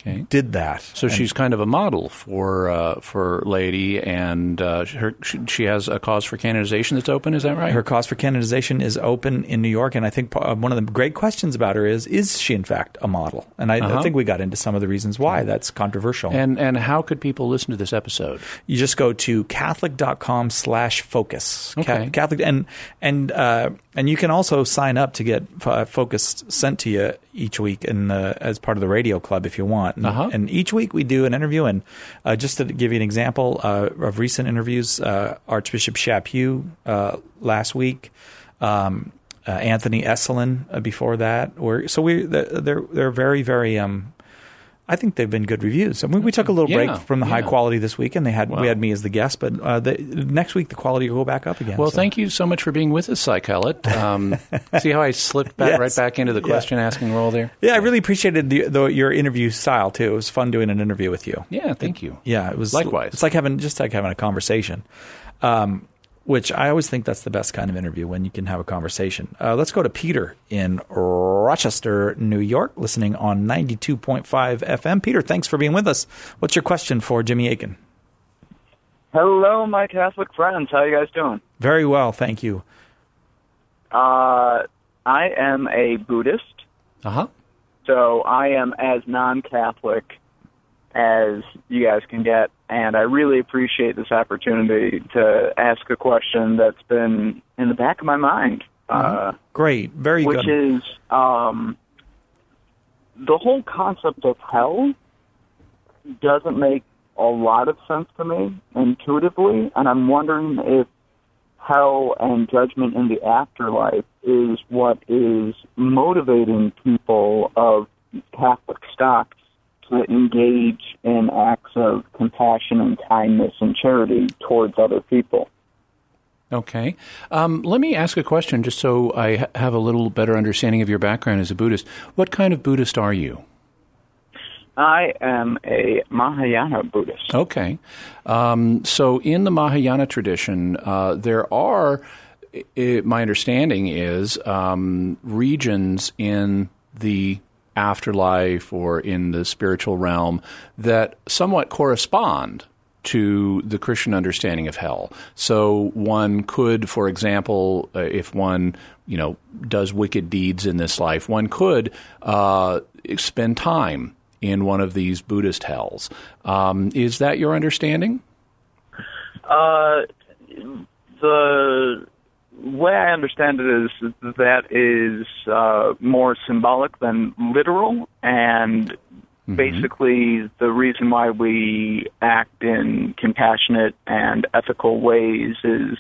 Okay. did that. So And she's kind of a model for uh, for laity, and uh, her, she has a cause for canonization that's open. Is that right? Her cause for canonization is open in New York, and I think uh, one of the great questions about her is: is she in fact a model? And I, Uh-huh. I think we got into some of the reasons why that's controversial. And and how could people listen to this episode? You just go to Catholic dot com slash focus. Okay. Catholic and and uh, and you can also sign up to get uh, Focus sent to you each week in the, as part of the radio club if you want. And, Uh-huh. and each week we do an interview. And uh, just to give you an example uh, of recent interviews, uh, Archbishop Chaput uh, last week, um, uh, Anthony Esselin uh, before that. Or so we they're they're very very. Um, I think they've been good reviews. I mean, we took a little Yeah, break from the yeah. high quality this week, and they had Wow. we had me as the guest. But uh, the, next week the quality will go back up again. Well, so. thank you so much for being with us, Cy Kellett. Um, see how I slipped back, Yes. right back into the Yeah. question asking role there? Yeah, I really appreciated the, the, your interview style too. It was fun doing an interview with you. Yeah, thank you. Yeah, it was Likewise. It's like having just like having a conversation, um, which I always think that's the best kind of interview when you can have a conversation. Uh, let's go to Peter in Rochester, New York, listening on ninety-two point five F M. Peter, thanks for being with us. What's your question for Jimmy Aiken? Hello, my Catholic friends. How you guys doing? Very well, thank you. Uh, I am a Buddhist. Uh-huh. So I am as non-Catholic as you guys can get, and I really appreciate this opportunity to ask a question that's been in the back of my mind. Uh, Great, very which good. is um, the whole concept of hell doesn't make a lot of sense to me intuitively, and I'm wondering if hell and judgment in the afterlife is what is motivating people of Catholic stock to engage in acts of compassion and kindness and charity towards other people. Okay. Um, let me ask a question just so I ha- have a little better understanding of your background as a Buddhist. What kind of Buddhist are you? I am a Mahayana Buddhist. Okay. Um, so in the Mahayana tradition, uh, there are, I, my understanding is, um, regions in the afterlife or in the spiritual realm that somewhat correspond to the Christian understanding of hell. So one could, for example, uh, if one, you know, does wicked deeds in this life, one could uh, spend time in one of these Buddhist hells. Um, is that your understanding? Uh, the way I understand it is that is uh, more symbolic than literal, and mm-hmm. basically the reason why we act in compassionate and ethical ways is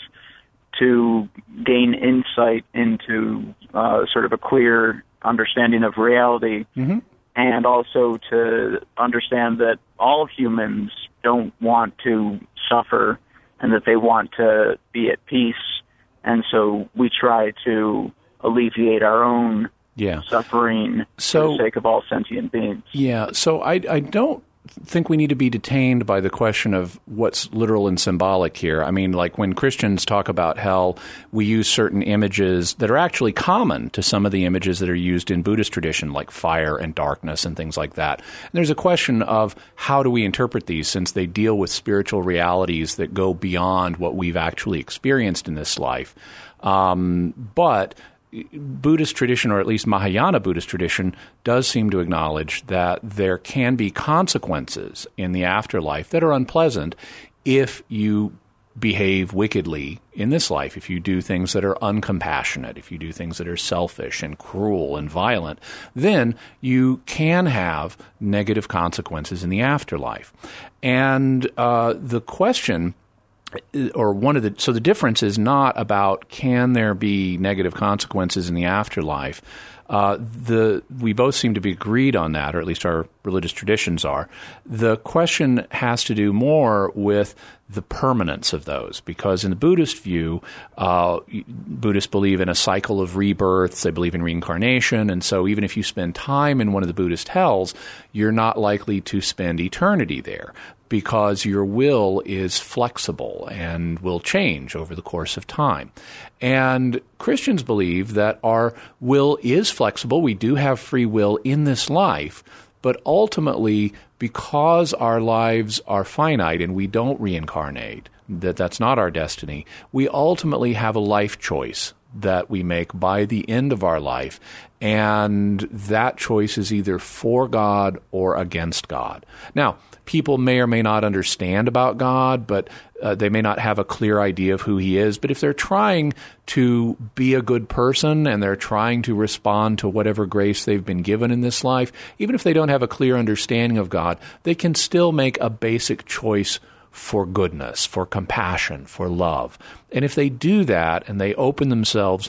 to gain insight into uh, sort of a clear understanding of reality. Mm-hmm. And also to understand that all humans don't want to suffer and that they want to be at peace. And so we try to alleviate our own yeah. suffering so, for the sake of all sentient beings. Yeah, so I, I don't think we need to be detained by the question of what's literal and symbolic here. I mean, like when Christians talk about hell, we use certain images that are actually common to some of the images that are used in Buddhist tradition, like fire and darkness and things like that. And there's a question of how do we interpret these, since they deal with spiritual realities that go beyond what we've actually experienced in this life. Um, but Buddhist tradition, or at least Mahayana Buddhist tradition, does seem to acknowledge that there can be consequences in the afterlife that are unpleasant if you behave wickedly in this life, if you do things that are uncompassionate, if you do things that are selfish and cruel and violent, then you can have negative consequences in the afterlife. And uh, the question or one of the, so the difference is not about can there be negative consequences in the afterlife. Uh, the we both seem to be agreed on that, or at least our religious traditions are. The question has to do more with the permanence of those, because in the Buddhist view, uh, Buddhists believe in a cycle of rebirths. They believe in reincarnation, and so even if you spend time in one of the Buddhist hells, you're not likely to spend eternity there, because your will is flexible and will change over the course of time. And Christians believe that our will is flexible. We do have free will in this life, But ultimately, because our lives are finite and we don't reincarnate, that that's not our destiny, we ultimately have a life choice that we make by the end of our life. And that choice is either for God or against God. Now, people may or may not understand about God, but uh, they may not have a clear idea of who he is. But if they're trying to be a good person and they're trying to respond to whatever grace they've been given in this life, even if they don't have a clear understanding of God, they can still make a basic choice for goodness, for compassion, for love. And if they do that and they open themselves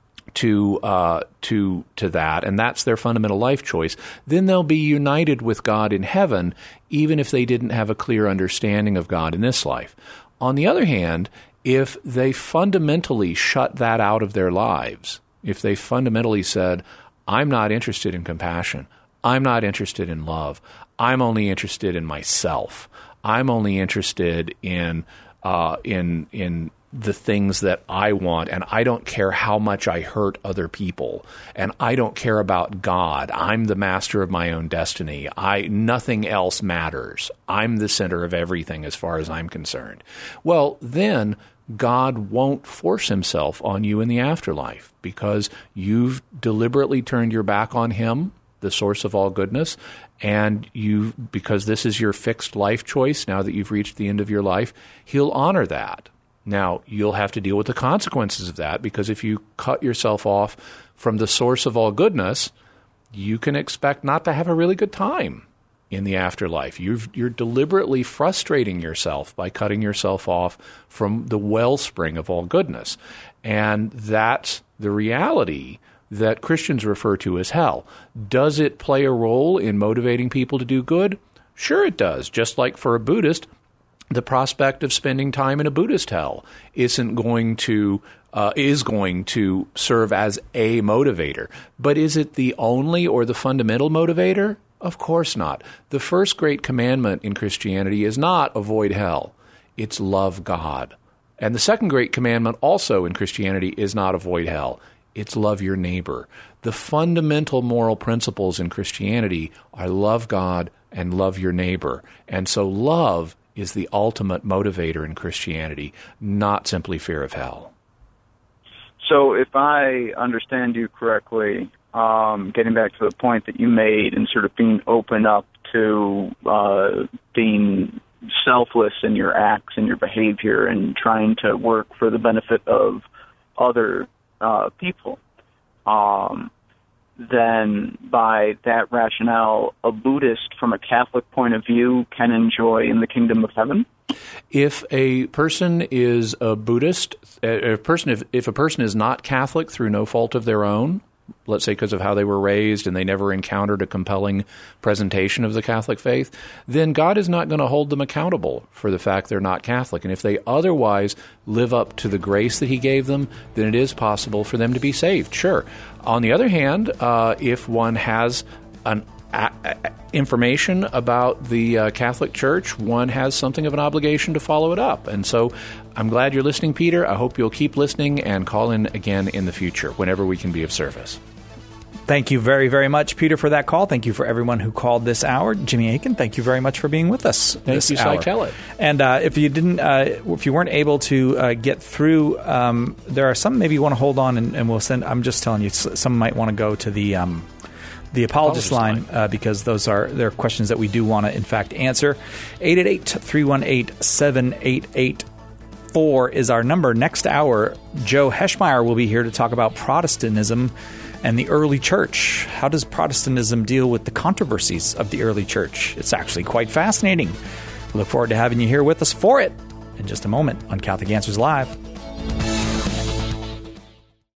to uh, to to that, and that's their fundamental life choice, then they'll be united with God in heaven, even if they didn't have a clear understanding of God in this life. On the other hand, if they fundamentally shut that out of their lives, if they fundamentally said, I'm not interested in compassion, I'm not interested in love, I'm only interested in myself, I'm only interested in uh, in in the things that I want, and I don't care how much I hurt other people, and I don't care about God. I'm the master of my own destiny. I nothing else matters. I'm the center of everything as far as I'm concerned. Well, then God won't force himself on you in the afterlife because you've deliberately turned your back on him, the source of all goodness, and you, because this is your fixed life choice now that you've reached the end of your life, he'll honor that. Now, you'll have to deal with the consequences of that, because if you cut yourself off from the source of all goodness, you can expect not to have a really good time in the afterlife. You've, you're deliberately frustrating yourself by cutting yourself off from the wellspring of all goodness. And that's the reality that Christians refer to as hell. Does it play a role in motivating people to do good? Sure it does. Just like for a Buddhist, the prospect of spending time in a Buddhist hell isn't going to uh, is going to serve as a motivator. But is it the only or the fundamental motivator? Of course not. The first great commandment in Christianity is not avoid hell. It's love God. And the second great commandment also in Christianity is not avoid hell. It's love your neighbor. The fundamental moral principles in Christianity are love God and love your neighbor. And so love is the ultimate motivator in Christianity, not simply fear of hell. So if I understand you correctly, um, getting back to the point that you made and sort of being open up to uh, being selfless in your acts and your behavior and trying to work for the benefit of other uh, people, um, then by that rationale, a Buddhist from a Catholic point of view can enjoy in the kingdom of heaven? If a person is a Buddhist, a person if, if a person is not Catholic through no fault of their own, let's say because of how they were raised and they never encountered a compelling presentation of the Catholic faith, then God is not going to hold them accountable for the fact they're not Catholic. And if they otherwise live up to the grace that he gave them, then it is possible for them to be saved, sure. On the other hand, uh, if one has an a- a- information about the uh, Catholic Church, one has something of an obligation to follow it up. And so I'm glad you're listening, Peter. I hope you'll keep listening and call in again in the future whenever we can be of service. Thank you very, very much, Peter, for that call. Thank you for everyone who called this hour. Jimmy Akin, thank you very much for being with us Thank this you, hour. Cy Kellett. And uh, if you didn't, uh, if you weren't able to uh, get through, um, there are some maybe you want to hold on, and, and we'll send. I'm just telling you, some might want to go to the. Um, The apologist, apologist line, line. Uh, because those are they're questions that we do want to, in fact, answer. eight eight eight, three one eight, seven eight eight four is our number. Next hour, Joe Heschmeyer will be here to talk about Protestantism and the early church. How does Protestantism deal with the controversies of the early church? It's actually quite fascinating. Look forward to having you here with us for it in just a moment on Catholic Answers Live.